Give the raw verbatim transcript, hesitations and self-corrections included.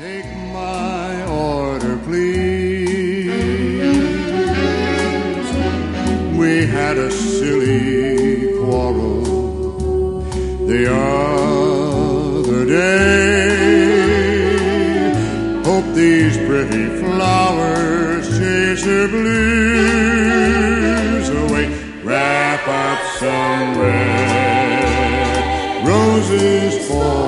Take my order, please. We had a silly quarrel the other day. Hope these pretty flowers chase the blues away. Wrap up some red roses for